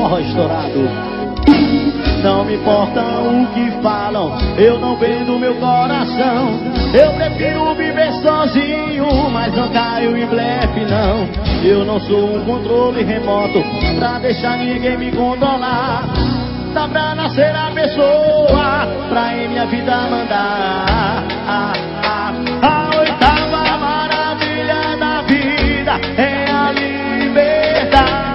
forró estourado. Não me importa o que falam, eu não vendo meu coração. Eu prefiro viver sozinho, mas não caio em blefe não. Eu não sou um controle remoto pra deixar ninguém me controlar. Dá pra nascer a pessoa pra em minha vida mandar. A oitava maravilha da vida é a liberdade.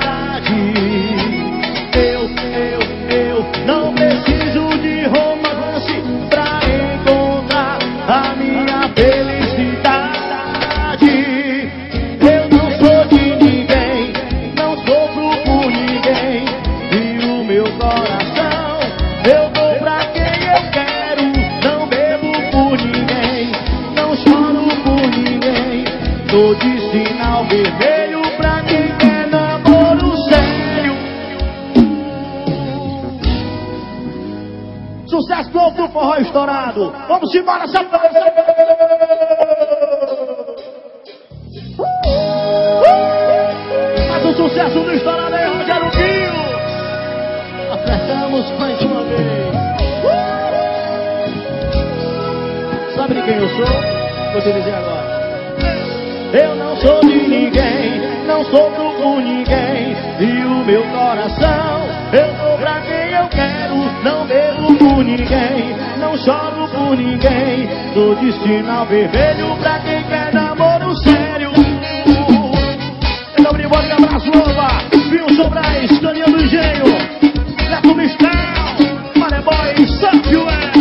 Eu não preciso de romance pra encontrar a minha felicidade. Eu não sou de ninguém, não sofro por ninguém. E o meu coração eu dou pra quem eu quero. Não bebo por ninguém, não choro por ninguém. Tô de sinal vermelho pra quem quer namoro sério. Sucesso novo do forró estourado. Vamos embora, faz o sucesso do estourado aí, Rogério Pinho. Acertamos mais uma vez. Sabe de quem eu sou? Vou te dizer agora. Eu não sou de ninguém, não sofro por ninguém. E o meu coração eu dou pra quem eu quero. Não bebo por ninguém, não choro por ninguém. Tô de sinal vermelho pra quem quer namoro sério. Então, obrigado, um abraço, Lova. Vinho Sobrais, Caninha do Engenho, Neto Mistel, Mareboy, Sampio,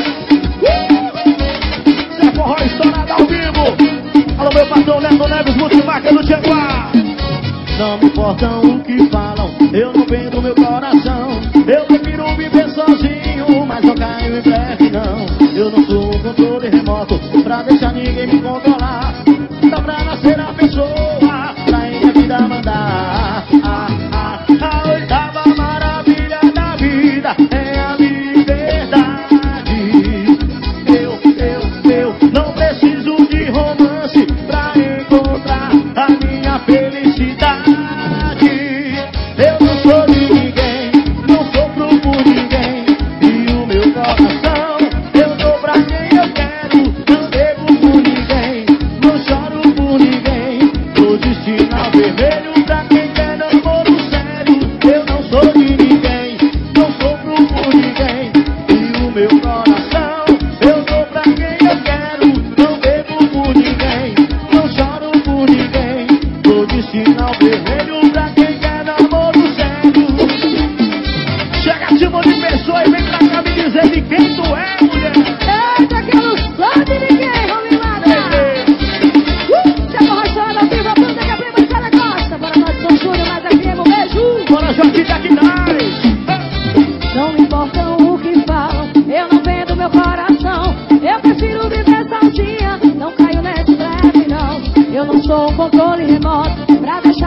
Zé Forró estourado ao vivo. Alô, meu patrão Neto Neves, multimarca do Tcheguá. Não me importam o que falam, eu não vendo meu coração. Eu prefiro viver sozinho, mas não caio em blefe não. Eu não sou um controle remoto pra deixar ninguém me controlar. Dá pra nascer a pessoa pra em minha vida mandar. A oitava maravilha da vida é a liberdade. Eu não preciso de romance pra encontrar a minha felicidade. Eu não sou de ninguém, não sofro por ninguém. E o meu coração eu dou pra quem eu quero. Não bebo por ninguém, não choro por ninguém. Tô de sinal vermelho pra quem quer namoro sério. Eu não sou de ninguém, não sofro por ninguém. E o meu coração eu dou pra quem eu quero. Não bebo por ninguém, não choro por ninguém. Tô de sinal vermelho pra quem quer namoro sério. Chega tipo de pessoa e vem pra cá me dizer de quem tu é, mulher. Eita, que eu não sou de ninguém, Romilada. Se a forró estourada ao vivo, a banda que a prima de cada costa. Bora nós, São Júnior, mas aqui é um beijo. Bora, Joaquim daqui nós. Não me importam o que falam, eu não vendo meu coração. Eu prefiro viver sozinha, não caio nesse breve não. Eu não sou um controle remoto pra deixar